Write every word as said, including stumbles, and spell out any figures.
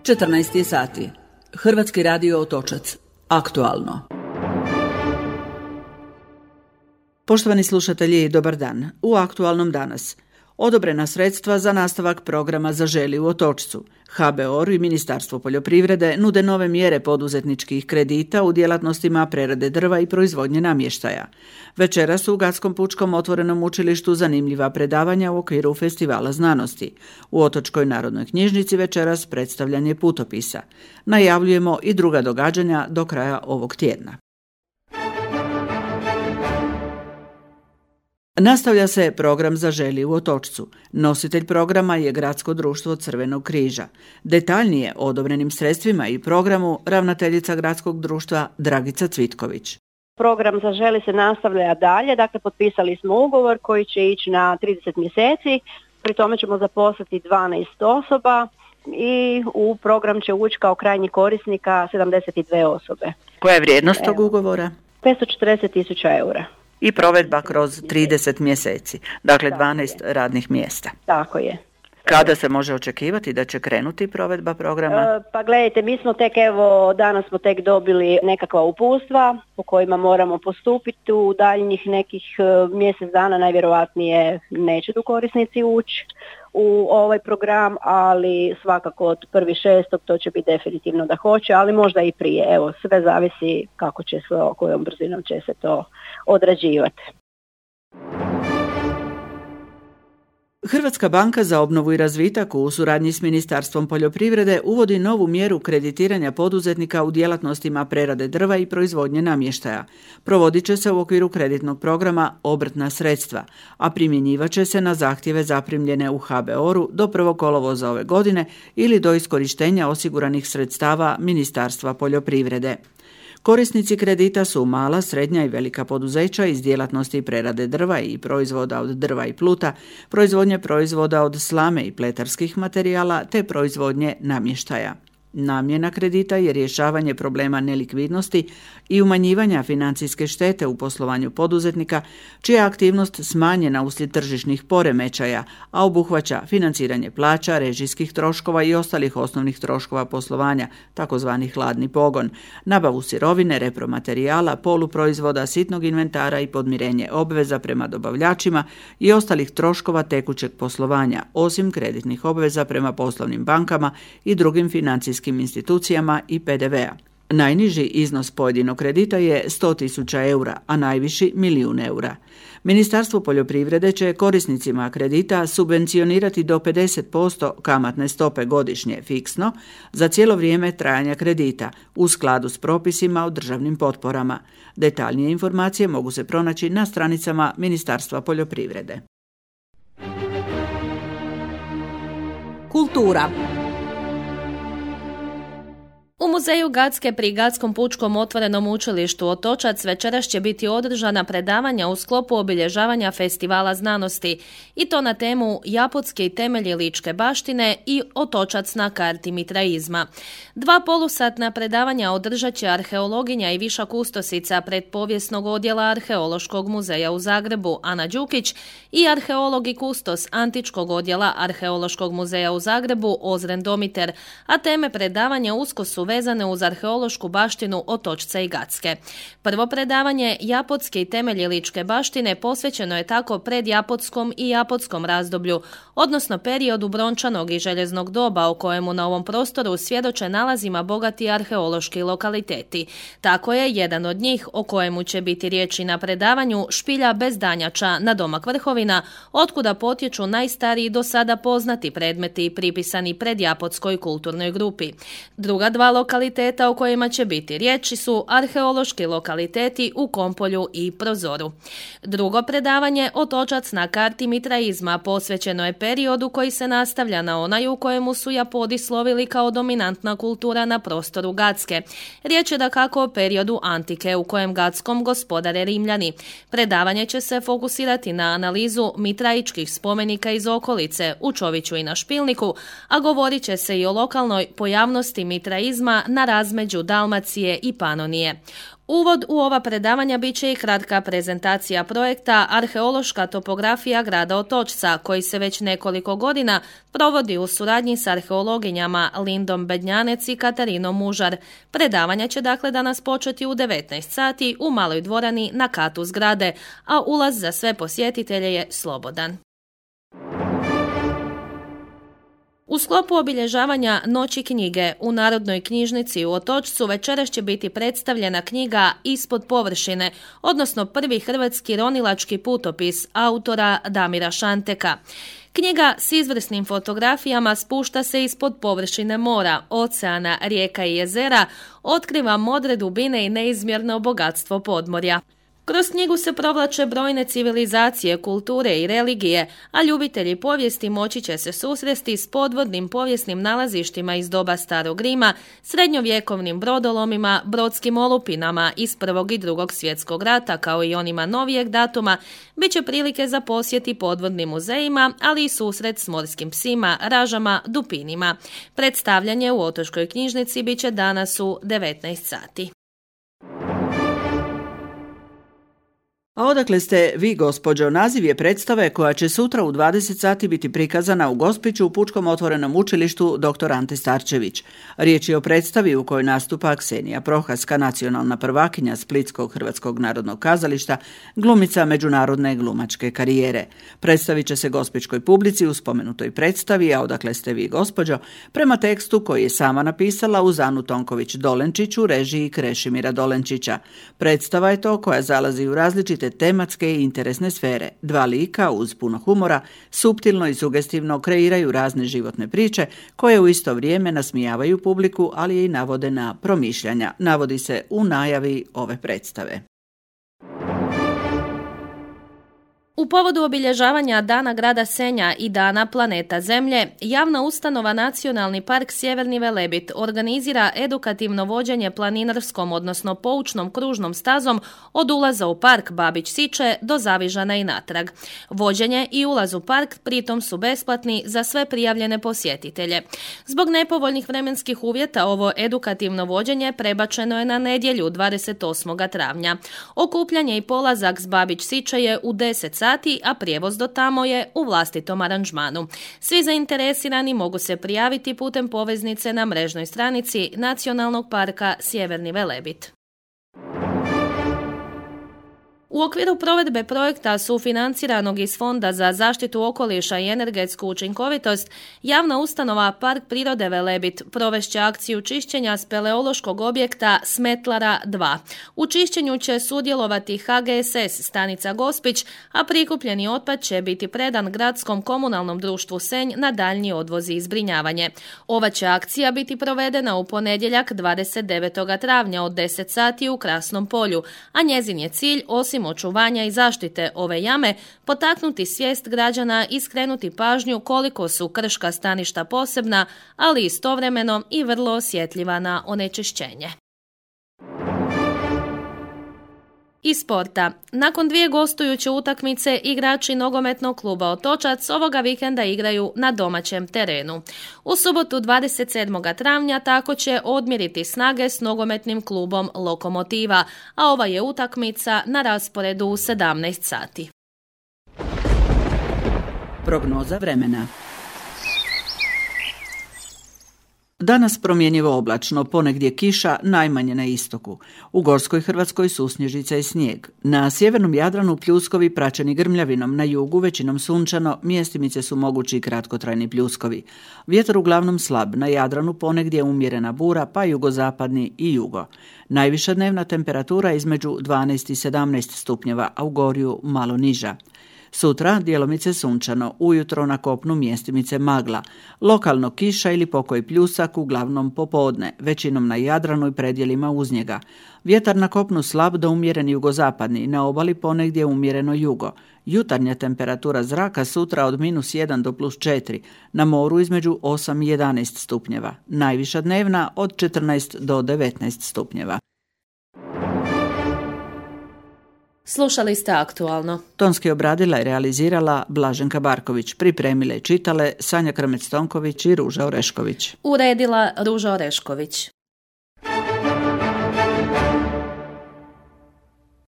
četrnaest je sati. Hrvatski radio Otočac. Aktualno. Poštovani slušatelji, dobar dan. U Aktualnom danas. Odobrena sredstva za nastavak programa Zaželi u Otočcu. ha be o er i Ministarstvo poljoprivrede nude nove mjere poduzetničkih kredita u djelatnostima prerade drva i proizvodnje namještaja. Večeras u Gatskom pučkom otvorenom učilištu zanimljiva predavanja u okviru Festivala znanosti. U Otočkoj narodnoj knjižnici večeras predstavljanje putopisa. Najavljujemo i druga događanja do kraja ovog tjedna. Nastavlja se program Zaželi u Otočcu. Nositelj programa je Gradsko društvo Crvenog križa. Detaljnije o odobrenim sredstvima i programu ravnateljica Gradskog društva Dragica Cvitković. Program Zaželi se nastavlja dalje, dakle potpisali smo ugovor koji će ići na trideset mjeseci, pri tome ćemo zaposliti dvanaest osoba i u program će ući kao krajnji korisnika sedamdeset dvije osobe. Koja je vrijednost tog ugovora? petsto četrdeset tisuća eura. I provedba kroz trideset mjeseci, dakle dvanaest radnih mjesta. Tako je. Kada se može očekivati da će krenuti provedba programa? E, pa gledajte, mi smo tek, evo, danas smo tek dobili nekakva uputstva po kojima moramo postupiti. U daljnjih nekih e, mjesec dana najvjerojatnije neće tu korisnici ući u ovaj program, ali svakako od prvog šestog to će biti definitivno da hoće, ali možda i prije. Evo, sve zavisi kako će se, kojom brzinom će se to odrađivati. Hrvatska banka za obnovu i razvitak u suradnji s Ministarstvom poljoprivrede uvodi novu mjeru kreditiranja poduzetnika u djelatnostima prerade drva i proizvodnje namještaja. Provodit će se u okviru kreditnog programa Obrtna sredstva, a primjenjivat će se na zahtjeve zaprimljene u ha be o er-u do prvog kolovoza ove godine ili do iskorištenja osiguranih sredstava Ministarstva poljoprivrede. Korisnici kredita su mala, srednja i velika poduzeća iz djelatnosti prerade drva i proizvoda od drva i pluta, proizvodnje proizvoda od slame i pletarskih materijala te proizvodnje namještaja. Namjena kredita je rješavanje problema nelikvidnosti i umanjivanja financijske štete u poslovanju poduzetnika, čija je aktivnost smanjena uslijed tržišnih poremećaja, a obuhvaća financiranje plaća, režijskih troškova i ostalih osnovnih troškova poslovanja, takozvani hladni pogon, nabavu sirovine, repromaterijala, poluproizvoda, sitnog inventara i podmirenje obveza prema dobavljačima i ostalih troškova tekućeg poslovanja, osim kreditnih obveza prema poslovnim bankama i drugim financijskim institucijama i pe de ve a. Najniži iznos pojedinog kredita je sto tisuća eura, a najviši milijun eura. Ministarstvo poljoprivrede će korisnicima kredita subvencionirati do pedeset posto kamatne stope godišnje fiksno za cijelo vrijeme trajanja kredita u skladu s propisima o državnim potporama. Detaljnije informacije mogu se pronaći na stranicama Ministarstva poljoprivrede. Kultura. U muzeju Gatske pri Gatskom pučkom otvorenom učilištu Otočac večeras će biti održana predavanja u sklopu obilježavanja Festivala znanosti i to na temu Japotski temelji ličke baštine i Otočac na karti mitraizma. Dva polusatna predavanja održat će arheologinja i viša kustosica predpovijesnog odjela Arheološkog muzeja u Zagrebu Ana Đukić i arheolog i kustos Antičkog odjela Arheološkog muzeja u Zagrebu Ozren Domiter, a teme predavanja usko su vezane uz arheološku baštinu Otočca i Gatske. Prvo predavanje Japotski i temelji ličke baštine posvećeno je tako predjapotskom i japotskom razdoblju, odnosno periodu brončanog i željeznog doba u kojemu na ovom prostoru svjedoče nalazima bogati arheološki lokaliteti. Tako je jedan od njih, o kojemu će biti riječi na predavanju, špilja bez danjača na domak Vrhovina, otkuda potječu najstariji do sada poznati predmeti pripisani predjapotskoj kulturnoj grupi. Druga dva lokaliteta o kojima će biti riječi su arheološki lokaliteti u Kompolju i Prozoru. Drugo predavanje Otočac na karti mitraizma posvećeno je periodu koji se nastavlja na onaj u kojemu su Japodi slovili kao dominantna kultura na prostoru Gatske. Riječ je dakako o periodu antike u kojem Gatskom gospodare Rimljani. Predavanje će se fokusirati na analizu mitraičkih spomenika iz okolice u Čoviću i na Špilniku, a govorit će se i o lokalnoj pojavnosti mitraizma Jadrana na razmeđu Dalmacije i Panonije. Uvod u ova predavanja bit će i kratka prezentacija projekta Arheološka topografija grada Otočca, koji se već nekoliko godina provodi u suradnji s arheologinjama Lindom Bednjanec i Katarinom Mužar. Predavanja će dakle danas početi u devetnaest sati u maloj dvorani na katu zgrade, a ulaz za sve posjetitelje je slobodan. U sklopu obilježavanja Noći knjige u Narodnoj knjižnici u Otočcu večeras će biti predstavljena knjiga Ispod površine, odnosno prvi hrvatski ronilački putopis autora Damira Šanteka. Knjiga s izvrsnim fotografijama spušta se ispod površine mora, oceana, rijeka i jezera, otkriva modre dubine i neizmjerno bogatstvo podmorja. Kroz knjigu se provlače brojne civilizacije, kulture i religije, a ljubitelji povijesti moći će se susresti s podvodnim povijesnim nalazištima iz doba Starog Rima, srednjovjekovnim brodolomima, brodskim olupinama iz Prvog i Drugog svjetskog rata, kao i onima novijeg datuma, bit će prilike za posjeti podvodnim muzejima, ali i susret s morskim psima, ražama, dupinima. Predstavljanje u Otočkoj knjižnici bit će danas u devetnaest sati. A odakle ste vi, gospođo? Naziv je predstave koja će sutra u dvadeset sati biti prikazana u Gospiću u Pučkom otvorenom učilištu doktor Ante Starčević. Riječ je o predstavi u kojoj nastupa Ksenija Prohaska, nacionalna prvakinja Splitskog Hrvatskog narodnog kazališta, glumica međunarodne glumačke karijere. Predstavit će se gospićkoj publici u spomenutoj predstavi, a odakle ste vi, gospođo, prema tekstu koji je sama napisala uz Anu Tonković-Dolenčić u režiji Krešimira Dolenčića. Predstava je to koja zalazi u različite tematske i interesne sfere. Dva lika uz puno humora suptilno i sugestivno kreiraju razne životne priče koje u isto vrijeme nasmijavaju publiku, ali i navode na promišljanja, navodi se u najavi ove predstave. U povodu obilježavanja Dana grada Senja i Dana planeta Zemlje, javna ustanova Nacionalni park Sjeverni Velebit organizira edukativno vođenje planinarskom, odnosno poučnom kružnom stazom od ulaza u park Babić Siče do Zavižana i natrag. Vođenje i ulaz u park pritom su besplatni za sve prijavljene posjetitelje. Zbog nepovoljnih vremenskih uvjeta ovo edukativno vođenje prebačeno je na nedjelju dvadeset osmog travnja. Okupljanje i polazak s Babić Siče je u deset sati, a prijevoz do tamo je u vlastitom aranžmanu. Svi zainteresirani mogu se prijaviti putem poveznice na mrežnoj stranici Nacionalnog parka Sjeverni Velebit. U okviru provedbe projekta sufinanciranog iz Fonda za zaštitu okoliša i energetsku učinkovitost, javna ustanova Park prirode Velebit provešće akciju čišćenja speleološkog objekta Smetlara dva. U čišćenju će sudjelovati H G S S stanica Gospić, a prikupljeni otpad će biti predan gradskom komunalnom društvu Senj na daljnji odvoz i zbrinjavanje. Ova će akcija biti provedena u ponedjeljak dvadeset devetog travnja od deset sati u Krasnom polju, a njezin je cilj, osim očuvanja i zaštite ove jame, potaknuti svijest građana i skrenuti pažnju koliko su krška staništa posebna, ali istovremeno i vrlo osjetljiva na onečišćenje. Iz sporta. Nakon dvije gostujuće utakmice, igrači nogometnog kluba Otočac ovoga vikenda igraju na domaćem terenu. U subotu dvadeset sedmog travnja tako će odmjeriti snage s nogometnim klubom Lokomotiva, a ova je utakmica na rasporedu u sedamnaest sati. Prognoza vremena. Danas promjenjivo oblačno, ponegdje kiša, najmanje na istoku. U Gorskoj Hrvatskoj susnježica i snijeg. Na sjevernom Jadranu pljuskovi praćeni grmljavinom, na jugu većinom sunčano, mjestimice su mogući i kratkotrajni pljuskovi. Vjetar uglavnom slab, na Jadranu ponegdje umjerena bura, pa jugozapadni i jugo. Najviša dnevna temperatura između dvanaest i sedamnaest stupnjeva, a u Gorju malo niža. Sutra djelomice sunčano, ujutro na kopnu mjestimice magla, lokalno kiša ili pokoj pljusak uglavnom popodne, većinom na Jadranu i predjelima uz njega. Vjetar na kopnu slab do umjeren jugozapadni, na obali ponegdje umjereno jugo. Jutarnja temperatura zraka sutra od minus jedan do plus četiri, na moru između osam i jedanaest stupnjeva, najviša dnevna od četrnaest do devetnaest stupnjeva. Slušali ste Aktualno. Tonski obradila i realizirala Blaženka Barković, pripremile i čitale Sanja Krmec-Tonković i Ruža Orešković. Uredila Ruža Orešković.